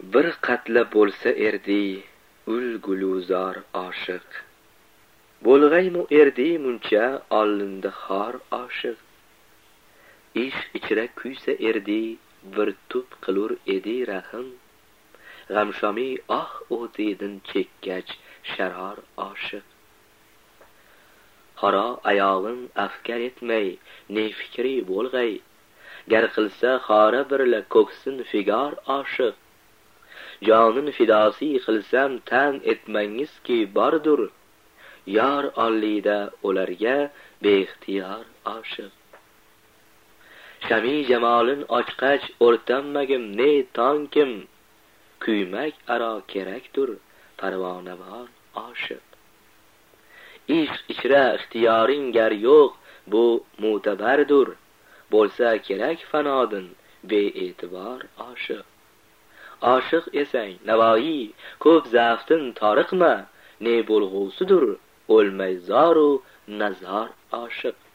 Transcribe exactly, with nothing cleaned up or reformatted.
bir qatla bo'lsa erdi ul guluzor oshiq. Bo'lg'aymu erdi muncha olinda xor oshiq. Ishq ichra kuysa erdi bir tup qilur edi rahim. G'amshomi ah o'tidin chekkach sharor oshiq. Qaro ayog'in afkar etmay ne fikri bo'lg'ay. Gar qilsa xora birla ko'ksin figar oshiq. Jonin fidosi qilsam tan etmangiz ki bordur. Yor ollida ularga beixtiyor oshiq. Shami jamolin ochqach o'rtanmagim ne tonkim. Kuymak aro kerakdur parvonavor oshiq. Ishq ichra ixtiyoring gar yo'q bu mutabardur. Bo'lsa kerak fanodin bee'tibor oshiq. Oshiq esang Navoiy ko'p zaftin toriqma, ne bo'lg'usidur o'lmay zoru nazar oshiq.